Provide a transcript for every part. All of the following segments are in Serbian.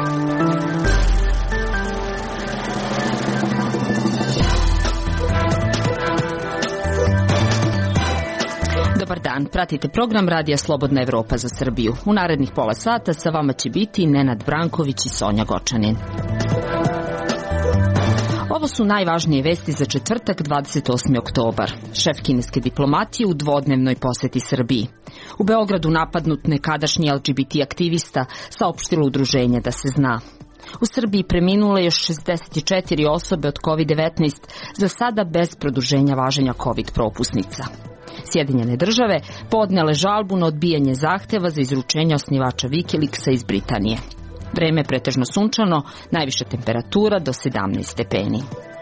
Dobar dan, pratite program Radija Slobodna Evropa za Srbiju. U narednih pola sata sa vama će biti Nenad Branković i Sonja Gočanin. Ovo su najvažnije vesti za četvrtak 28. oktobar. Šef kineske diplomatije u dvodnevnoj poseti Srbiji. U Beogradu napadnut nekadašnji LGBT aktivista, saopštilo udruženje Da se zna. U Srbiji preminule još 64 osobe od COVID-19, za sada bez produženja važenja COVID propusnica. Sjedinjene države podnele žalbu na odbijanje zahteva za izručenje osnivača Wikileaksa iz Britanije. Vreme je pretežno sunčano, najviša temperatura do 17 stepeni.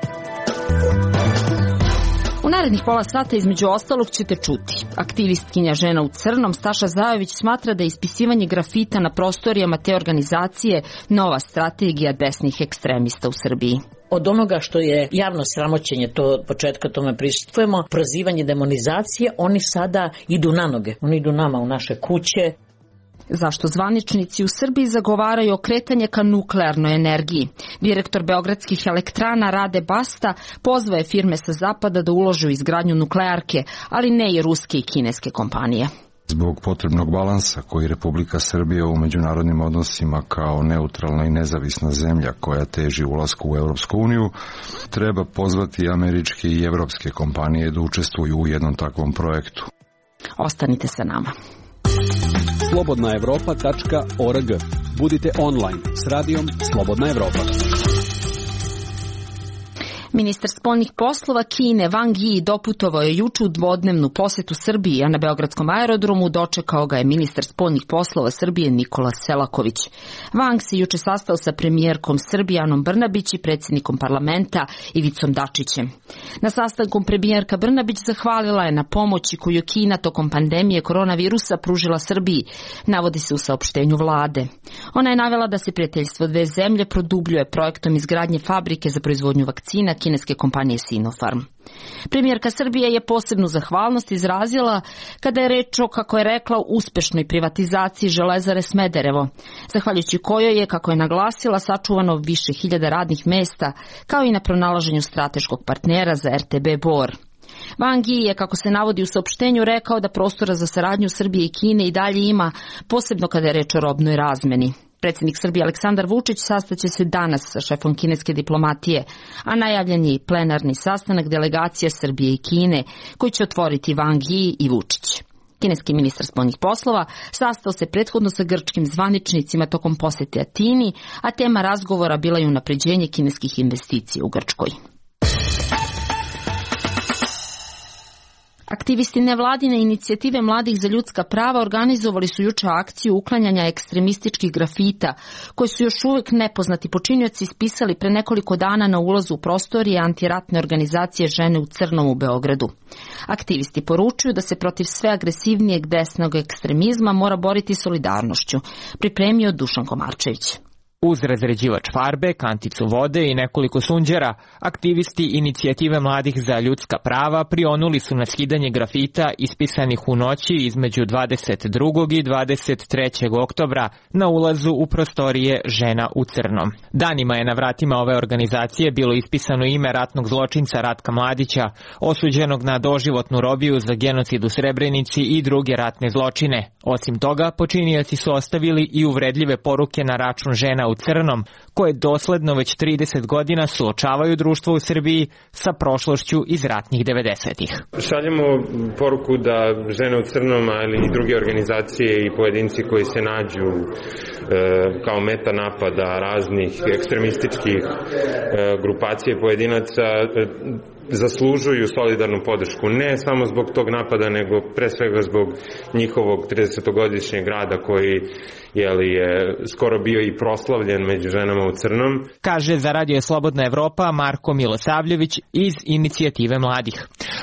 U narednih pola sata između ostalog ćete čuti. Aktivistkinja Žena u crnom Staša Zajović smatra da je ispisivanje grafita na prostorijama te organizacije nova strategija desnih ekstremista u Srbiji. Od onoga što je javno sramoćenje, to od početka tome prisustujemo, prozivanje, demonizacije, oni sada idu na noge. Oni idu nama u naše kuće. Zašto zvaničnici u Srbiji zagovaraju okretanje ka nuklearnoj energiji? Direktor beogradskih elektrana Rade Basta pozvao je firme sa zapada da ulože u izgradnju nuklearke, ali ne i ruske i kineske kompanije. Zbog potrebnog balansa koji Republika Srbija u međunarodnim odnosima kao neutralna i nezavisna zemlja koja teži ulasku u Europsku uniju, treba pozvati američke i evropske kompanije da učestvuju u jednom takvom projektu. Ostanite sa nama. slobodnaevropa.org. Budite online s radijom Slobodna Evropa. Ministar spoljnih poslova Kine Wang Yi doputovao je juče u dvodnevnu posetu Srbiji, a na beogradskom aerodromu dočekao ga je ministar spoljnih poslova Srbije Nikola Selaković. Wang se juče sastao sa premijerkom Srbije Anom Brnabić i predsjednikom parlamenta Ivicom Dačićem. Na sastanku premijerka Brnabić zahvalila je na pomoći koju Kina tokom pandemije koronavirusa pružila Srbiji, navodi se u saopštenju vlade. Ona je navela da se prijateljstvo dve zemlje produbljuje projektom izgradnje fabrike za proizvodnju vakcina kineske kompanije Sinopharm. Premijerka Srbije je posebnu zahvalnost izrazila kada je reč o, kako je rekla, uspešnoj privatizaciji Železare Smederevo, zahvaljujući kojoj je, kako je naglasila, sačuvano više hiljada radnih mesta, kao i na pronalaženju strateškog partnera za RTB Bor. Wang Yi je, kako se navodi u saopštenju, rekao da prostora za saradnju Srbije i Kine i dalje ima, posebno kada je reč o robnoj razmeni. Predsjednik Srbije Aleksandar Vučić sastaće se danas sa šefom kineske diplomatije, a najavljen je i plenarni sastanak delegacije Srbije i Kine, koji će otvoriti Wang Yi i Vučić. Kineski ministar spoljnih poslova sastao se prethodno sa grčkim zvaničnicima tokom posete Atini, a tema razgovora bila je unapređenje kineskih investicija u Grčkoj. Aktivisti nevladine inicijative Mladih za ljudska prava organizovali su juče akciju uklanjanja ekstremističkih grafita, koji su još uvijek nepoznati počinioci ispisali pre nekoliko dana na ulazu u prostorije antiratne organizacije Žene u crnom u Beogradu. Aktivisti poručuju da se protiv sve agresivnijeg desnog ekstremizma mora boriti solidarnošću, pripremio Dušan Komarčević. Uz razređivač farbe, kanticu vode i nekoliko sunđera, aktivisti inicijative Mladih za ljudska prava prionuli su na skidanje grafita ispisanih u noći između 22. i 23. oktobra na ulazu u prostorije Žena u crnom. Danima je na vratima ove organizacije bilo ispisano ime ratnog zločinca Ratka Mladića, osuđenog na doživotnu robiju za genocid u Srebrenici i druge ratne zločine. Osim toga, počinioci su ostavili i uvredljive poruke na račun Žena u crnom, koje dosledno već 30 godina suočavaju društvo u Srbiji sa prošlošću iz ratnih 90-ih. Šaljemo poruku da Žene u crnom, ali i druge organizacije i pojedinci koji se nađu kao meta napada raznih ekstremističkih grupacija i pojedinaca zaslužuju solidarnu podršku, ne samo zbog tog napada, nego pre svega zbog njihovog 30-godišnjeg rada koji je skoro bio i proslavljen među ženama u crnom. Kaže za Radio Slobodna Evropa Marko Milosavljević iz inicijative Mladih.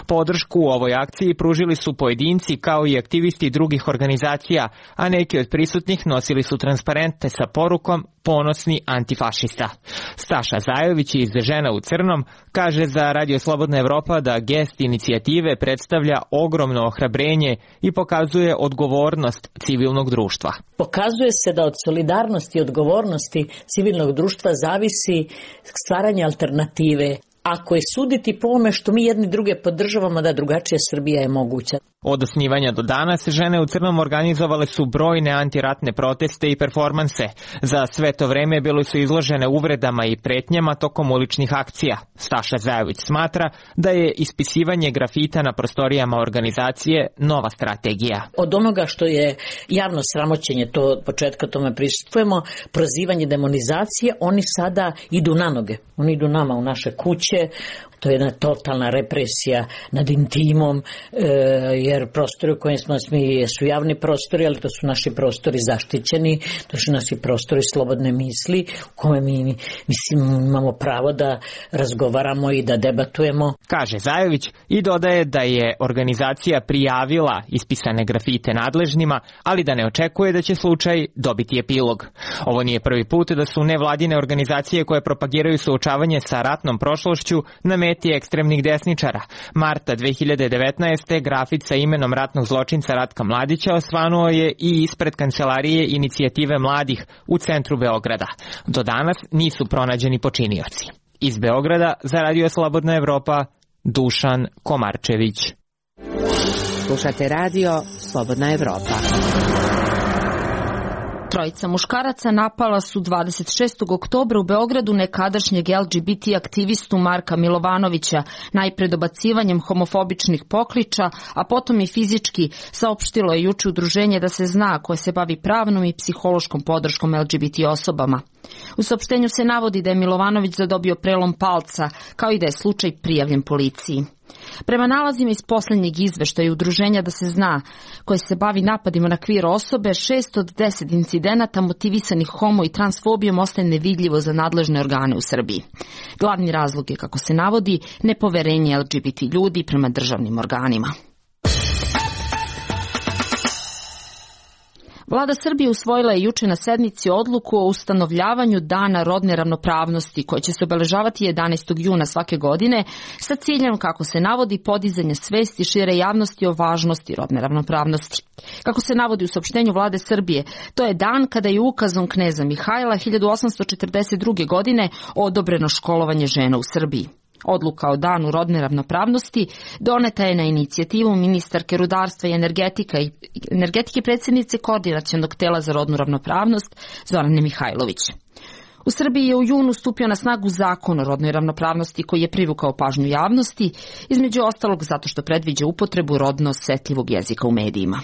Podršku u ovoj akciji pružili su pojedinci kao i aktivisti drugih organizacija, a neki od prisutnih nosili su transparente sa porukom "Ponosni antifašista". Staša Zajović iz Žena u crnom kaže za Radio Slobodna Evropa da gest inicijative predstavlja ogromno ohrabrenje i pokazuje odgovornost civilnog društva. Pokazuje se da od solidarnosti i odgovornosti civilnog društva zavisi stvaranje alternative. Ako je suditi po ome što mi jedni druge podržavamo, da drugačija Srbija je moguća. Od osnivanja do danas Žene u crnom organizovale su brojne antiratne proteste i performanse. Za sve to vreme bile su izložene uvredama i pretnjama tokom uličnih akcija. Staša Zajović smatra da je ispisivanje grafita na prostorijama organizacije nova strategija. Od onoga što je javno sramoćenje, to od početka tome prisustvujemo, prozivanje, demonizacije, oni sada idu na noge. Oni idu nama u naše kuće. To je jedna totalna represija nad intimom, jer prostori u kojim smo mi su javni prostori, ali to su naši prostori zaštićeni, to su naši prostori slobodne misli, u kome mi imamo pravo da razgovaramo i da debatujemo. Kaže Zajović i dodaje da je organizacija prijavila ispisane grafite nadležnima, ali da ne očekuje da će slučaj dobiti epilog. Ovo nije prvi put da su nevladine organizacije koje propagiraju suočavanje sa ratnom prošlošću na meti ekstremnih desničara. Marta 2019. grafit sa imenom ratnog zločinca Ratka Mladića osvanuo je i ispred kancelarije inicijative mladih u centru Beograda. Do danas nisu pronađeni počinioci. Iz Beograda za Radio Slobodna Evropa, Dušan Komarčević. Slušate Radio Slobodna Evropa. Trojica muškaraca napala su 26. oktobra u Beogradu nekadašnjeg LGBT aktivistu Marka Milovanovića, najpre dobacivanjem homofobičnih pokliča, a potom i fizički, saopštilo je juče udruženje Da se zna, koje se bavi pravnom i psihološkom podrškom LGBT osobama. U saopštenju se navodi da je Milovanović zadobio prelom palca, kao i da je slučaj prijavljen policiji. Prema nalazima iz posljednjeg izveštaja udruženja Da se zna, koje se bavi napadima na queer osobe, 6 od 10 incidenata motivisanih homo i transfobijom ostaje nevidljivo za nadležne organe u Srbiji. Glavni razlog je, kako se navodi, nepoverenje LGBT ljudi prema državnim organima. Vlada Srbije usvojila je juče na sednici odluku o ustanovljavanju Dana rodne ravnopravnosti, koji će se obeležavati 11. juna svake godine, sa ciljem, kako se navodi, podizanja svesti šire javnosti o važnosti rodne ravnopravnosti. Kako se navodi u saopštenju Vlade Srbije, to je dan kada je ukazom kneza Mihajla 1842. godine odobreno školovanje žena u Srbiji. Odluka o Danu rodne ravnopravnosti doneta je na inicijativu ministarke rudarstva i energetike predsjednice Koordinacionog tela za rodnu ravnopravnost Zorane Mihajlović. U Srbiji je u junu stupio na snagu Zakon o rodnoj ravnopravnosti koji je privukao pažnju javnosti, između ostalog zato što predviđa upotrebu rodno osetljivog jezika u medijima.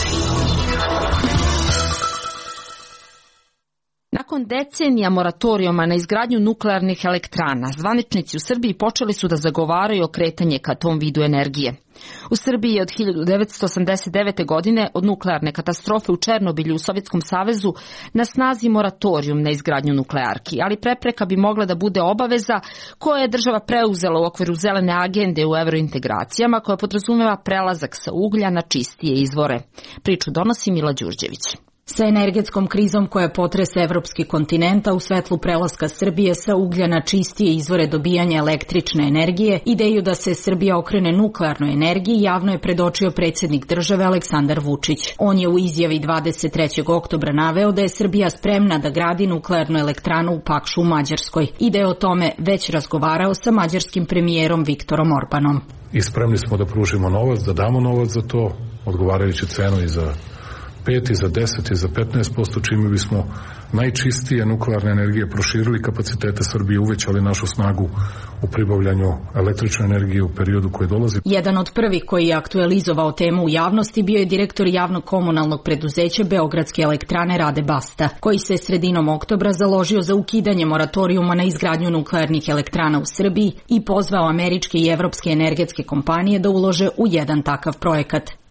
Nakon decenija moratorijuma na izgradnju nuklearnih elektrana, zvaničnici u Srbiji počeli su da zagovaraju okretanje ka tom vidu energije. U Srbiji je od 1989. godine, od nuklearne katastrofe u Černobilju u Sovjetskom savezu, na snazi moratorijum na izgradnju nuklearki, ali prepreka bi mogla da bude obaveza koja je država preuzela u okviru zelene agende u evrointegracijama, koja podrazumeva prelazak sa uglja na čistije izvore. Priču donosi Mila Đurđević. Sa energetskom krizom koja potresa evropski kontinent, u svetlu prelaska Srbije sa uglja na čistije izvore dobijanja električne energije, ideju da se Srbija okrene nuklearnoj energiji javno je predočio predsjednik države Aleksandar Vučić. On je u izjavi 23. oktobra naveo da je Srbija spremna da gradi nuklearnu elektranu u Pakšu u Mađarskoj i da je o tome već razgovarao sa mađarskim premijerom Viktorom Orbanom. I spremni smo da pružimo novac, da damo novac za to, odgovarajuću cenu i za 5 i za 10 i za 15%, čime bismo najčistije nuklearne energije proširili kapacitete Srbije, uvećali našu snagu u pribavljanju električne energije u periodu koji dolazi. Jedan od prvih koji je aktualizovao temu u javnosti bio je direktor javnog komunalnog preduzeća Beogradske elektrane Rade Basta, koji se sredinom oktobra založio za ukidanje moratorijuma na izgradnju nuklearnih elektrana u Srbiji i pozvao američke i evropske energetske kompanije da ulože u jedan takav projekat.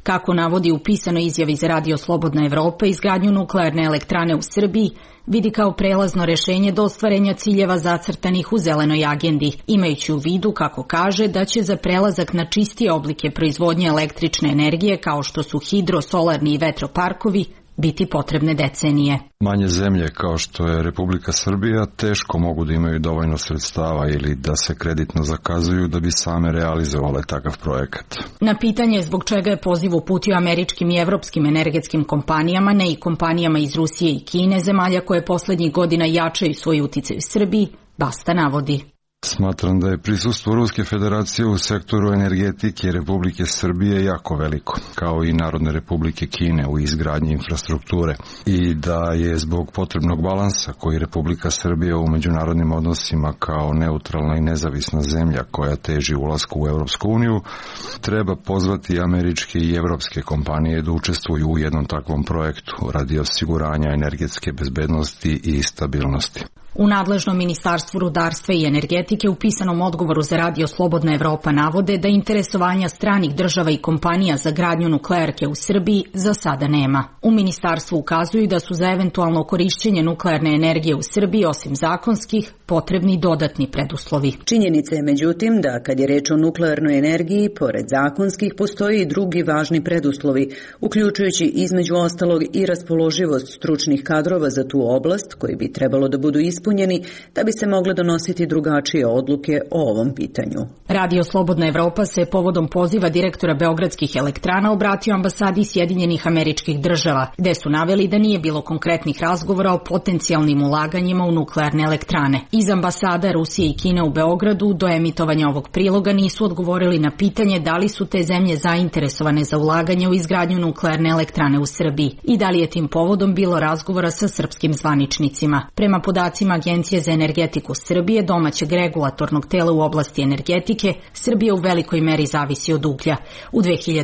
Kako navodi u pisanoj izjavi za Radio Slobodna Evropa, izgradnju nuklearne elektrane u Srbiji vidi kao prelazno rešenje do ostvarenja ciljeva zacrtanih u zelenoj agendi, imajući u vidu, kako kaže, da će za prelazak na čistije oblike proizvodnje električne energije, kao što su hidro, solarni i vetroparkovi, biti potrebne decenije. Manje zemlje kao što je Republika Srbija teško mogu da imaju dovoljno sredstava ili da se kreditno zakazuju da bi same realizovale takav projekat. Na pitanje zbog čega je poziv uputio američkim i evropskim energetskim kompanijama, ne i kompanijama iz Rusije i Kine, zemalja koje poslednjih godina jačaju svoj uticaj u Srbiji, Basta navodi. Smatram da je prisustvo Ruske federacije u sektoru energetike Republike Srbije jako veliko, kao i Narodne republike Kine u izgradnji infrastrukture, i da je zbog potrebnog balansa koji Republika Srbija u međunarodnim odnosima kao neutralna i nezavisna zemlja koja teži ulasku u Europsku uniju, treba pozvati američke i evropske kompanije da učestvuju u jednom takvom projektu radi osiguranja energetske bezbednosti i stabilnosti. U nadležnom Ministarstvu rudarstva i energetike u pisanom odgovoru za Radio Slobodna Evropa navode da interesovanja stranih država i kompanija za gradnju nuklearke u Srbiji za sada nema. U ministarstvu ukazuju da su za eventualno korišćenje nuklearne energije u Srbiji, osim zakonskih, potrebni dodatni preduslovi. Činjenica je međutim da kad je reč o nuklearnoj energiji, pored zakonskih postoji i drugi važni preduslovi, uključujući između ostalog i raspoloživost stručnih kadrova za tu oblast, koji bi trebalo da budu ispunjeni da bi se mogle donositi drugačije odluke o ovom pitanju. Radio Slobodna Evropa se povodom poziva direktora Beogradskih elektrana obratio ambasadi Sjedinjenih Američkih Država, gde su naveli da nije bilo konkretnih razgovora o potencijalnim ulaganjima u nuklearne elektrane. Iz ambasada Rusije i Kine u Beogradu do emitovanja ovog priloga nisu odgovorili na pitanje da li su te zemlje zainteresovane za ulaganje u izgradnju nuklearne elektrane u Srbiji i da li je tim povodom bilo razgovora sa srpskim zvaničnicima. Prema podacima Agencije za energetiku Srbije, domaćeg regulatornog tela u oblasti energetike, Srbija u velikoj meri zavisi od uglja. U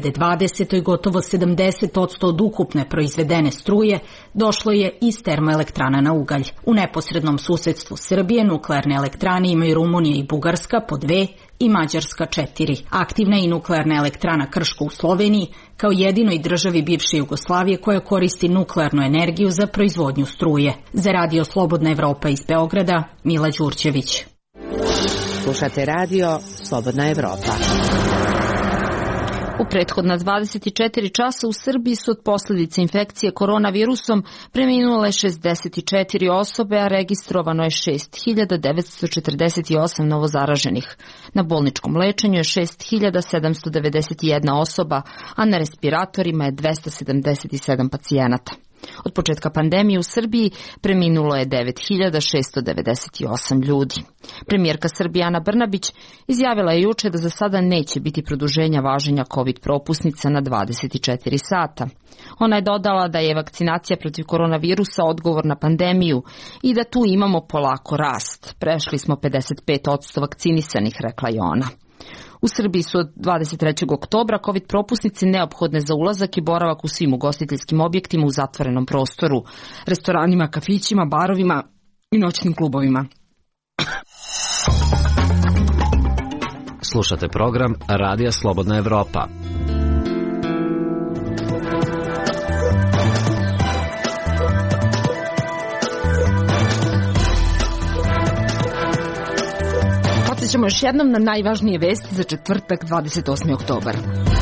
2020. gotovo 70% od ukupne proizvedene struje došlo je iz termoelektrana na ugalj. U neposrednom susedstvu Srbije nuklearne elektrane imaju Rumunija i Bugarska po 2 i Mađarska 4. Aktivna je i nuklearna elektrana Krško u Sloveniji, kao jedinoj državi bivše Jugoslavije koja koristi nuklearnu energiju za proizvodnju struje. Za Radio Slobodna Evropa iz Beograda, Mila Đurđević. Slušate Radio Slobodna Evropa. U prethodna 24 časa u Srbiji su od posljedice infekcije koronavirusom preminule 64 osobe, a registrovano je 6.948 novozaraženih. Na bolničkom lečenju je 6.791 osoba, a na respiratorima je 277 pacijenata. Od početka pandemije u Srbiji preminulo je 9.698 ljudi. Premijerka Srbije Ana Brnabić izjavila je juče da za sada neće biti produženja važenja COVID propusnica na 24 sata. Ona je dodala da je vakcinacija protiv koronavirusa odgovor na pandemiju i da tu imamo polako rast. Prešli smo 55% vakcinisanih, rekla je ona. U Srbiji su od 23. oktobra COVID propusnice neophodne za ulazak i boravak u svim ugostiteljskim objektima u zatvorenom prostoru, restoranima, kafićima, barovima i noćnim klubovima. Slušate program Radija Slobodna Evropa. Podsjećamo još jednom na najvažnije vesti za četvrtak 28. oktobar.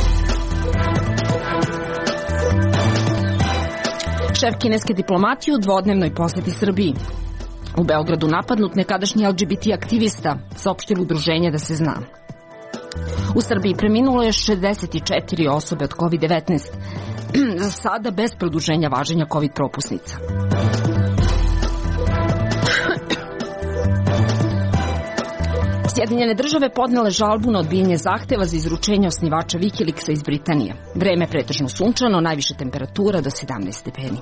Šef kineske diplomatije u dvodnevnoj poseti Srbiji. U Beogradu napadnut nekadašnji LGBT aktivista, saopštilo udruženje Da se zna. U Srbiji preminulo je 64 osobe od COVID-19, za sada bez produženja važenja COVID propusnica. Sjedinjene države podnele žalbu na odbijanje zahteva za izručenje osnivača Wikileaksa iz Britanije. Vreme pretežno sunčano, najviša temperatura do 17 stepeni.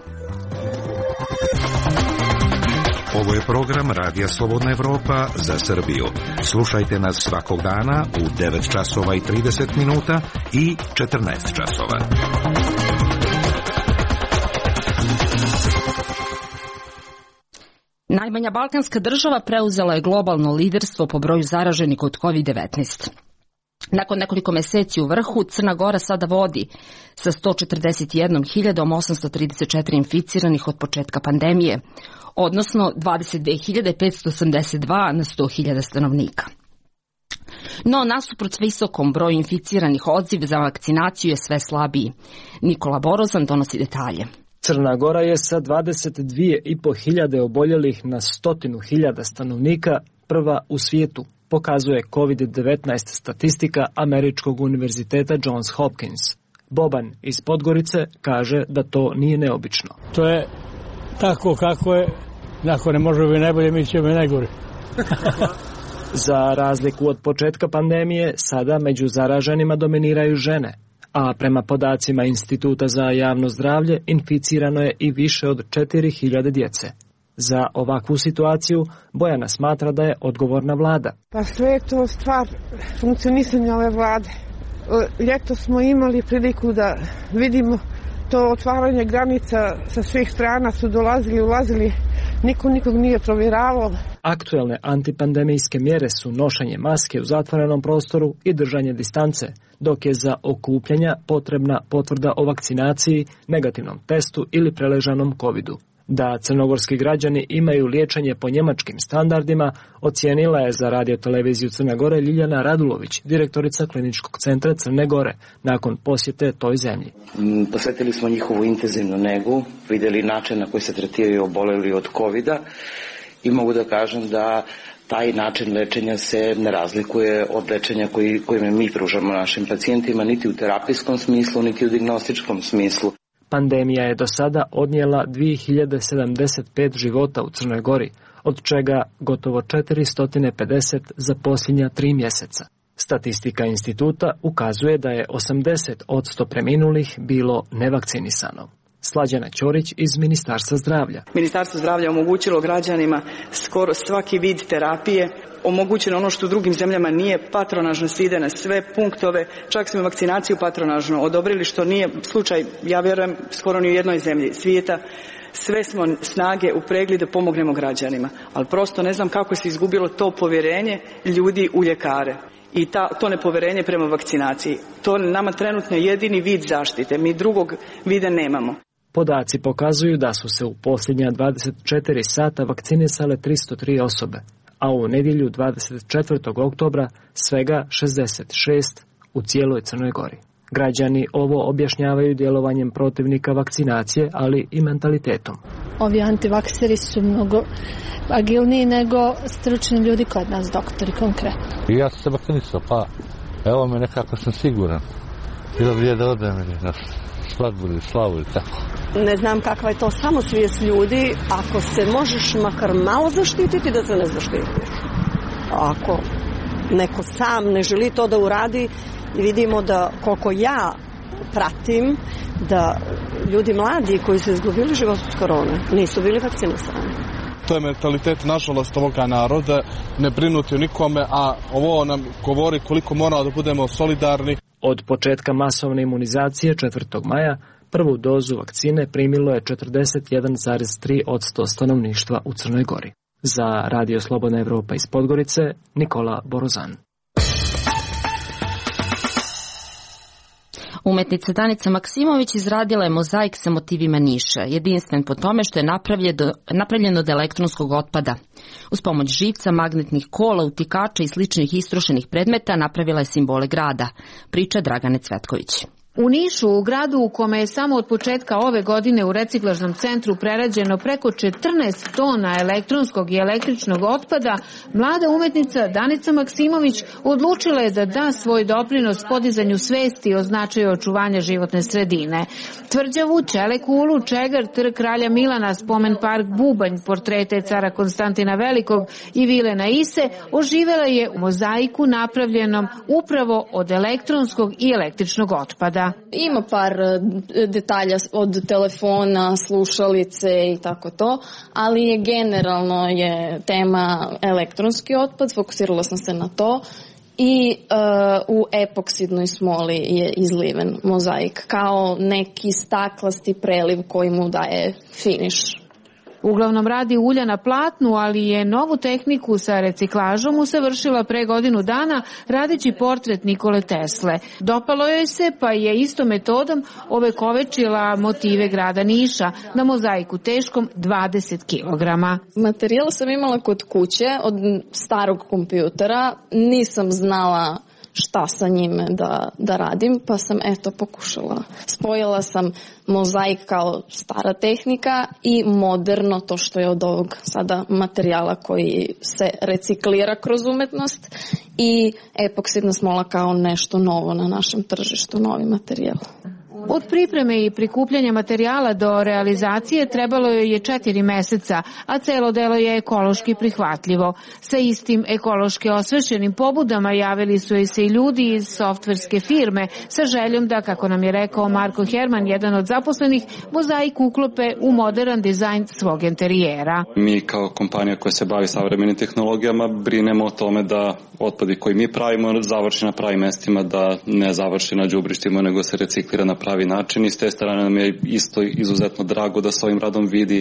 Ovo je program Radija Slobodna Evropa za Srbiju. Slušajte nas svakog dana u 9 časova i 30 minuta i 14 časova. Najmanja balkanska država preuzela je globalno liderstvo po broju zaraženih od COVID-19. Nakon nekoliko meseci u vrhu, Crna Gora sada vodi sa 141.834 inficiranih od početka pandemije, odnosno 22.582 na 100.000 stanovnika. No, nasuprot visokom broju inficiranih, odziv za vakcinaciju je sve slabiji. Nikola Borozan donosi detalje. Crna Gora je sa 22.500 oboljelih na 100.000 stanovnika prva u svijetu, pokazuje COVID-19 statistika Američkog univerziteta Johns Hopkins. Boban iz Podgorice kaže da to nije neobično. To je tako kako je, ako ne može biti najbolje, mi ćemo najgore. Za razliku od početka pandemije, sada među zaraženima dominiraju žene, a prema podacima Instituta za javno zdravlje inficirano je i više od 4.000 djece. Za ovakvu situaciju Bojana smatra da je odgovorna vlada. Pa sve je to stvar funkcionisanja ove vlade. Ljeto smo imali priliku da vidimo to otvaranje granica sa svih strana, su dolazili, ulazili, niko nikog nije provjeravao. Aktuelne antipandemijske mjere su nošenje maske u zatvorenom prostoru i držanje distance, dok je za okupljanja potrebna potvrda o vakcinaciji, negativnom testu ili preležanom covidu. Da crnogorski građani imaju liječenje po njemačkim standardima, ocijenila je za radioteleviziju Crne Gore Ljiljana Radulović, direktorica Kliničkog centra Crne Gore, nakon posjete toj zemlji. Posvetili smo njihovu intenzivnu negu, vidjeli način na koji se tretiraju oboleli od covida i mogu da kažem da taj način lečenja se ne razlikuje od lečenja koje mi pružamo našim pacijentima, niti u terapijskom smislu, niti u dijagnostičkom smislu. Pandemija je do sada odnijela 2075 života u Crnoj Gori, od čega gotovo 450 za posljednja 3 mjeseca. Statistika instituta ukazuje da je 80% preminulih bilo nevakcinisano. Slađana Ćorić iz Ministarstva zdravlja. Ministarstvo zdravlja omogućilo građanima skoro svaki vid terapije, omogućeno ono što u drugim zemljama nije, patronažno se ide na sve punktove, čak smo vakcinaciju patronažno odobrili, što nije slučaj, ja vjerujem, skoro ni u jednoj zemlji svijeta. Sve smo snage upregli da pomognemo građanima, ali prosto ne znam kako se izgubilo to povjerenje ljudi u ljekare. I to nepovjerenje prema vakcinaciji. To nama trenutno jedini vid zaštite, mi drugog vida nemamo. Podaci pokazuju da su se u posljednja 24 sata vakcinisale 303 osobe, a u nedjelju 24. oktobra svega 66 u cijeloj Crnoj Gori. Građani ovo objašnjavaju djelovanjem protivnika vakcinacije, ali i mentalitetom. Ovi antivakseri su mnogo agilniji nego stručni ljudi kod nas, doktori konkretno. Ja sam se vakcinisao, pa evo me nekako sam siguran. Bilo bi da odem na svadbu ili slavu ili tako. Ne znam kakva je to samosvijest ljudi, ako se možeš makar malo zaštititi, da se ne zaštitiš. Ako neko sam ne želi to da uradi, vidimo da koliko ja pratim, da ljudi mladi koji su izgubili život od korone nisu bili vakcinisani. To je mentalitet, nažalost, ovoga naroda, ne brinuti o nikome, a ovo nam govori koliko moramo da budemo solidarni. Od početka masovne imunizacije 4. maja prvu dozu vakcine primilo je 41,3% stanovništva u Crnoj Gori. Za Radio Slobodna Evropa iz Podgorice, Nikola Borozan. Umetnica Danica Maksimović izradila je mozaik sa motivima Niša, jedinstven po tome što je napravljen od elektronskog otpada. Uz pomoć živca, magnetnih kola, utikača i sličnih istrošenih predmeta napravila je simbole grada, priča Dragane Cvetković. U Nišu, u gradu u kome je samo od početka ove godine u reciklažnom centru prerađeno preko 14 tona elektronskog i električnog otpada, mlada umetnica Danica Maksimović odlučila je da da svoj doprinos podizanju svesti o značaju očuvanja životne sredine. Tvrđavu, Čelekulu, Čegar, Trg kralja Milana, spomen park Bubanj, portrete cara Konstantina Velikog i vile na Ise oživela je u mozaiku napravljenom upravo od elektronskog i električnog otpada. Ima par detalja od telefona, slušalice i tako to, ali je generalno je tema elektronski otpad, fokusirala sam se na to i u epoksidnoj smoli je izliven mozaik kao neki staklasti preliv koji mu daje finiš. Uglavnom radi ulja na platnu, ali je novu tehniku sa reciklažom usavršila pre godinu dana radeći portret Nikole Tesle. Dopalo joj se, pa je istom metodom ovekovečila motive grada Niša na mozaiku teškom 20 kg. Materijal sam imala kod kuće od starog kompjutera, nisam znala šta sa njime da radim, pa sam pokušala. Spojila sam mozaik kao stara tehnika i moderno, to što je od ovog sada materijala koji se reciklira kroz umetnost, i epoksidna smola kao nešto novo na našem tržištu, novi materijal. Od pripreme i prikupljanja materijala do realizacije trebalo je 4 meseca, a celo delo je ekološki prihvatljivo. Sa istim ekološki osvešćenim pobudama javili su se i ljudi iz softverske firme sa željom da, kako nam je rekao Marko Herman, jedan od zaposlenih, mozaik uklope u modern dizajn svog interijera. Mi kao kompanija koja se bavi savremenim tehnologijama brinemo o tome da otpadi koji mi pravimo završi na pravim mestima, da ne završi na đubrištima, nego se reciklira na pravi način, i s te strane nam je isto izuzetno drago da s ovim radom vidi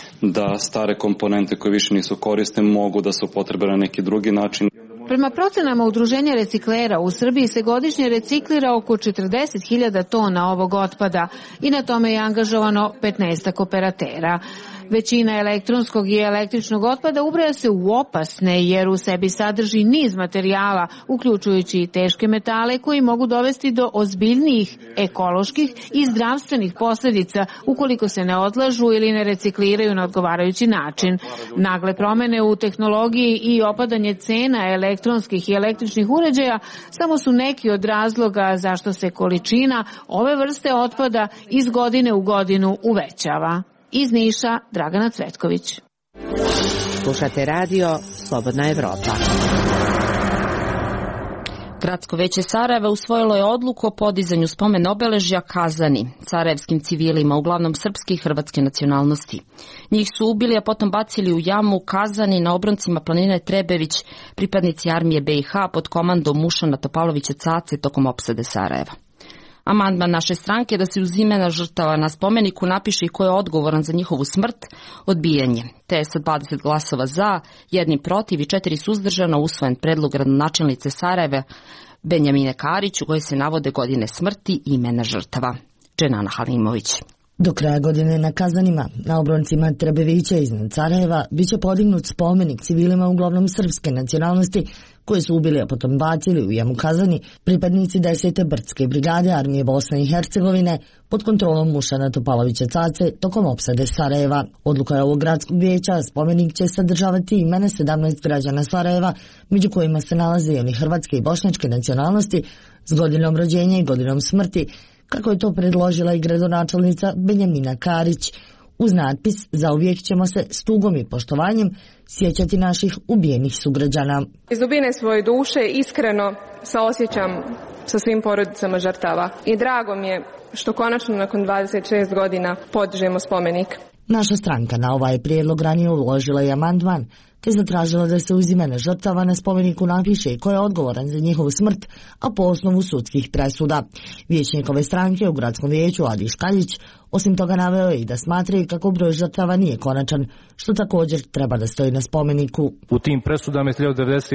da stare komponente koje više nisu korisne mogu da se upotrebe na neki drugi način. Prema procenama Udruženja reciklera u Srbiji se godišnje reciklira oko 40.000 tona ovog otpada i na tome je angažovano 15 operatera. Većina elektronskog i električnog otpada ubraja se u opasne jer u sebi sadrži niz materijala, uključujući i teške metale koji mogu dovesti do ozbiljnijih ekoloških i zdravstvenih posljedica ukoliko se ne odlažu ili ne recikliraju na odgovarajući način. Nagle promene u tehnologiji i opadanje cena elektronskih i električnih uređaja samo su neki od razloga zašto se količina ove vrste otpada iz godine u godinu uvećava. Iz Niša, Dragana Cvetković. Slušate radio Slobodna Evropa. Gradsko veće Sarajeva usvojilo je odluku o podizanju spomen obeležja Kazani, sarajevskim civilima, uglavnom srpske i hrvatske nacionalnosti. Njih su ubili, a potom bacili u jamu Kazani na obroncima planine Trebević, pripadnici armije BiH pod komandom Mušana Topalovića Cace tokom opsade Sarajeva. Amandman naše stranke da se uz imena žrtava na spomeniku napiše i ko je odgovoran za njihovu smrt, odbijanje. Te je sa 20 glasova za, 1 protiv i 4 suzdržano usvojen predlog gradonačelnice Sarajeva Benjamine Karić u kojoj se navode godine smrti i imena žrtava. Dženana Halimović. Do kraja godine na Kazanima, na obroncima Trebevića iznad Sarajeva, bit će podignut spomenik civilima uglavnom srpske nacionalnosti koje su ubili, a potom bacili u jamu Kazani pripadnici 10. brdske brigade armije Bosne i Hercegovine pod kontrolom Mušana Topalovića Cace tokom opsade Sarajeva. Odluka je ovog gradskog vijeća, spomenik će sadržavati imena 17 građana Sarajeva, među kojima se nalaze i oni hrvatske i bošnjačke nacionalnosti s godinom rođenja i godinom smrti, kako je to predložila i gradonačelnica Benjamina Karić. Uz natpis "Zauvijek ćemo se s tugom i poštovanjem sjećati naših ubijenih sugrađana". Iz dubine svoje duše iskreno saosjećam sa svim porodicama žrtava i drago mi je što konačno nakon 26 godina podižemo spomenik. Naša stranka na ovaj prijedlog ranije uložila i amandman, te zatražila da se uz imena žrtava na spomeniku napiše i ko je odgovoran za njihovu smrt, a po osnovu sudskih presuda. Vijećnik ove stranke u gradskom vijeću Adi Škaljić osim toga naveo je i da smatraju kako broj žrtava nije konačan, što također treba da stoji na spomeniku. U tim presudama iz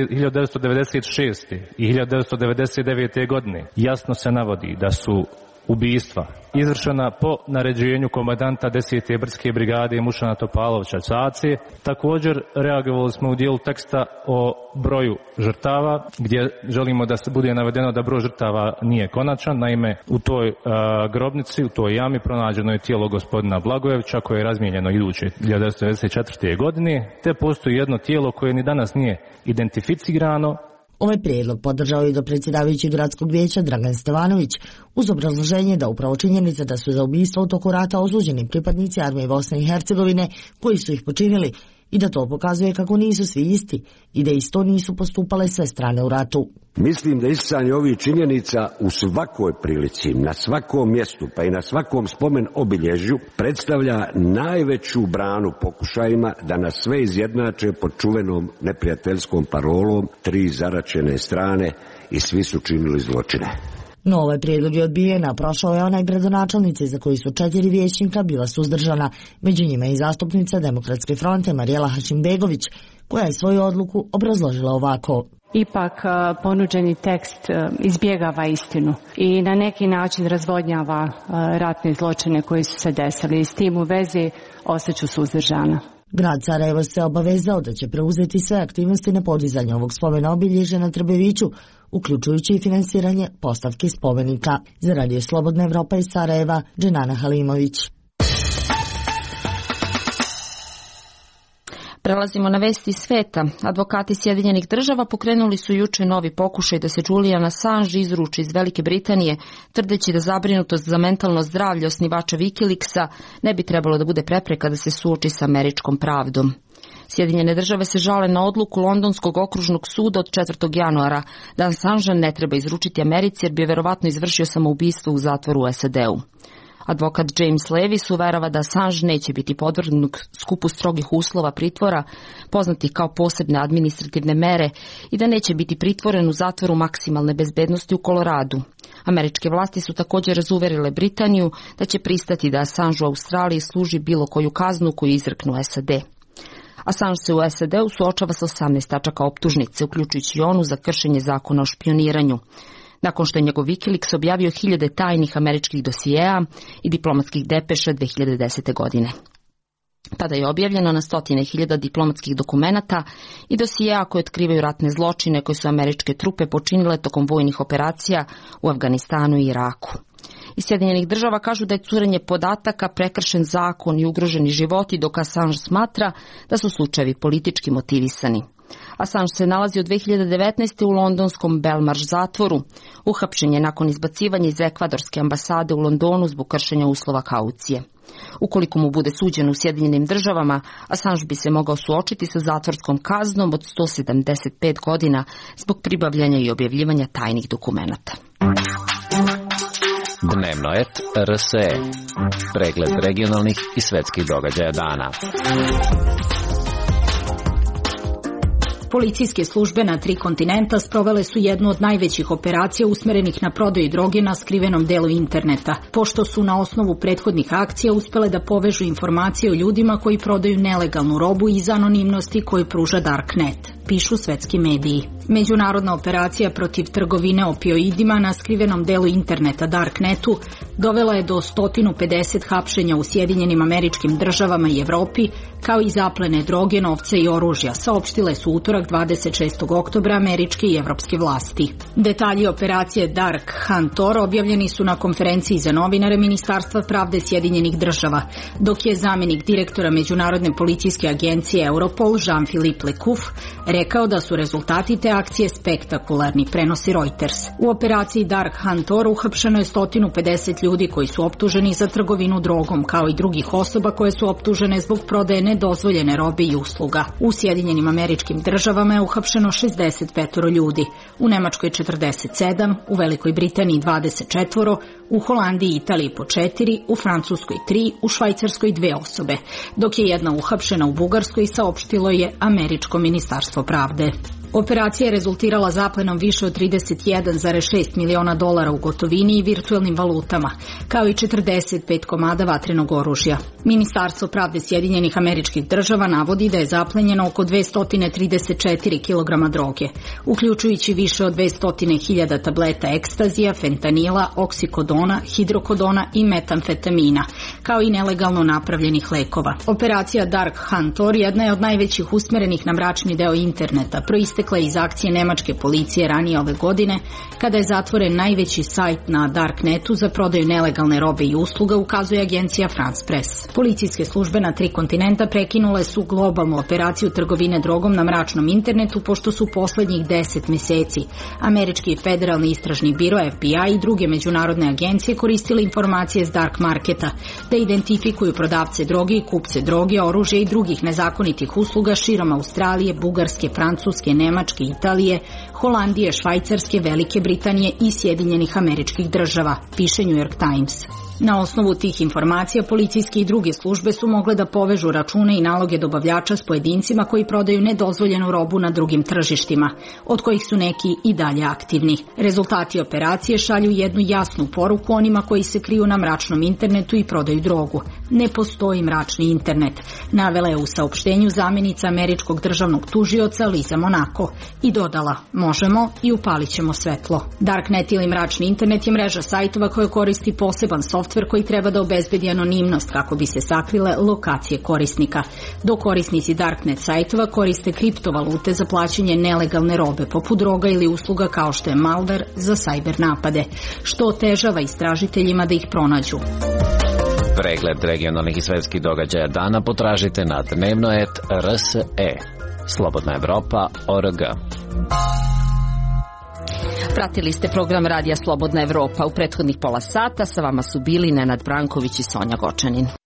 1996. i 1999. godine jasno se navodi da su ubistva izvršena po naređenju komandanta 10. brdske brigade Mušana Topalovića Cace. Također reagovali smo u dijelu teksta o broju žrtava, gdje želimo da se bude navedeno da broj žrtava nije konačan. Naime, u toj grobnici, u toj jami pronađeno je tijelo gospodina Blagojevića koje je razmijenjeno iduće 1994. godine, te postoji jedno tijelo koje ni danas nije identificirano. Ovaj prijedlog podržao i dopredsjedavajući gradskog vijeća Dragan Stevanović uz obrazloženje da upravo činjenica da su za ubistvo u toku rata osuđeni pripadnici armije Bosne i Hercegovine koji su ih počinili i da to pokazuje kako nisu svi isti i da isto nisu postupale sve strane u ratu. Mislim da isticanje ovih činjenica u svakoj prilici, na svakom mjestu pa i na svakom spomen obilježju predstavlja najveću branu pokušajima da nas sve izjednače pod čuvenom neprijateljskom parolom 3 zaraćene strane i svi su činili zločine. No, ovaj prijedlog je odbijen, a prošao je onaj gradonačelnici za koji su 4 vijećnika bila suzdržana, među njima i zastupnica Demokratske fronte Marijela Hašimbegović, koja je svoju odluku obrazložila ovako. Ipak ponuđeni tekst izbjegava istinu i na neki način razvodnjava ratne zločine koji su se desili i s tim u vezi ostaću suzdržana. Grad Sarajevo se obavezao da će preuzeti sve aktivnosti na podizanju ovog spomena obilježja na Trbeviću, uključujući i finansiranje postavki spomenika. Za Radio Slobodna Evropa iz Sarajeva, Dženana Halimović. Prelazimo na vesti iz sveta. Advokati Sjedinjenih država pokrenuli su juče novi pokušaj da se Julian Assange izruči iz Velike Britanije, tvrdeći da zabrinutost za mentalno zdravlje osnivača Wikileaksa ne bi trebalo da bude prepreka da se suoči sa američkom pravdom. Sjedinjene države se žale na odluku Londonskog okružnog suda od 4. januara da Assange ne treba izručiti Americi jer bi verovatno izvršio samoubistvo u zatvoru u SAD-u. Advokat James Levis uverava da Assange neće biti podvrgnut skupu strogih uslova pritvora, poznatih kao posebne administrativne mere, i da neće biti pritvoren u zatvoru maksimalne bezbednosti u Koloradu. Američke vlasti su također razuverile Britaniju da će pristati da Assange u Australiji služi bilo koju kaznu koju izreknu SAD. Assange se u SAD-u suočava sa 18 tačaka optužnice, uključujući i onu za kršenje zakona o špioniranju. Nakon što je njegov Wikileaks objavio 1000 tajnih američkih dosijeja i diplomatskih depeša 2010. godine. Tada je objavljeno na 100.000 diplomatskih dokumenata i dosijeja koji otkrivaju ratne zločine koje su američke trupe počinile tokom vojnih operacija u Afganistanu i Iraku. Iz Sjedinjenih država kažu da je curenje podataka prekršen zakon i ugroženi životi, dok Assange smatra da su slučajevi politički motivisani. Assange se nalazi od 2019. u londonskom Belmarsh zatvoru. Uhapšen je nakon izbacivanja iz ekvadorske ambasade u Londonu zbog kršenja uslova kaucije. Ukoliko mu bude suđeno u Sjedinjenim državama, Assange bi se mogao suočiti sa zatvorskom kaznom od 175 godina zbog pribavljanja i objavljivanja tajnih dokumenata. Dnevnoet RSE. Pregled regionalnih i svetskih događaja dana. Policijske službe na 3 kontinenta sprovele su jednu od najvećih operacija usmerenih na prodaju droge na skrivenom delu interneta, pošto su na osnovu prethodnih akcija uspele da povežu informacije o ljudima koji prodaju nelegalnu robu iz anonimnosti koju pruža Darknet, pišu svetski mediji. Međunarodna operacija protiv trgovine opioidima na skrivenom delu interneta Darknetu dovela je do 150 hapšenja u Sjedinjenim Američkim državama i Evropi, kao i zaplene droge, novca i oružja, saopštile su utorak 26. oktobra američke i evropske vlasti. Detalji operacije Dark Hunter objavljeni su na konferenciji za novinare Ministarstva pravde Sjedinjenih država, dok je zamjenik direktora Međunarodne policijske agencije Europol Jean-Philippe Lecouf rekao da su rezultati te akcije spektakularni, prenosi Reuters. U operaciji Dark Hunter uhapšeno je 150 ljudi koji su optuženi za trgovinu drogom, kao i drugih osoba koje su optužene zbog prodaje nedozvoljene robe i usluga. U Sjedinjenim Američkim državama je uhapšeno 65 ljudi, u Nemačkoj 47, u Velikoj Britaniji 24, u Holandiji i Italiji po 4, u Francuskoj 3, u Švajcarskoj 2 osobe, dok je jedna uhapšena u Bugarskoj, saopštilo je Američko ministarstvo pravde. Operacija je rezultirala zaplenom više od $31,6 miliona u gotovini i virtuelnim valutama, kao i 45 komada vatrenog oružja. Ministarstvo pravde Sjedinjenih Američkih država navodi da je zaplenjeno oko 234 kg droge, uključujući više od 200.000 tableta ekstazija, fentanila, oksikodona, hidrokodona i metamfetamina, kao i nelegalno napravljenih lekova. Operacija Dark Hunter jedna je od najvećih usmerenih na mračni deo interneta, proistekla iz akcije nemačke policije ranije ove godine, kada je zatvoren najveći sajt na Darknetu za prodaju nelegalne robe i usluga, ukazuje agencija France Press. Policijske službe na 3 kontinenta prekinule su globalnu operaciju trgovine drogom na mračnom internetu, pošto su poslednjih 10 meseci Američki federalni istražni biro FBI i druge međunarodne agencije koristile informacije s dark marketa da identifikuju prodavce droge i kupce droge, oružja i drugih nezakonitih usluga širom Australije, Bugarske, Francuske, Nemačke, Italije, Holandije, Švajcarske, Velike Britanije i Sjedinjenih Američkih država, piše New York Times. Na osnovu tih informacija policijske i druge službe su mogle da povežu račune i naloge dobavljača s pojedincima koji prodaju nedozvoljenu robu na drugim tržištima, od kojih su neki i dalje aktivni. Rezultati operacije šalju jednu jasnu poruku onima koji se kriju na mračnom internetu i prodaju drogu. Ne postoji mračni internet, navela je u saopštenju zamenica američkog državnog tužioca Liza Monaco i dodala: možemo i upalit ćemo svetlo. Darknet ili mračni internet je mreža sajtova koja koristi poseban softver koji treba da obezbedi anonimnost kako bi se sakrile lokacije korisnika. Dok korisnici Darknet sajtova koriste kriptovalute za plaćanje nelegalne robe poput droga ili usluga kao što je malware za sajber napade, što otežava istražiteljima da ih pronađu. Pregled regionalnih i svetskih događaja dana potražite na dnevnoet.rse. Slobodna Evropa.org. Pratili ste program Radija Slobodna Evropa. U prethodnih pola sata sa vama su bili Nenad Branković i Sonja Gočanin.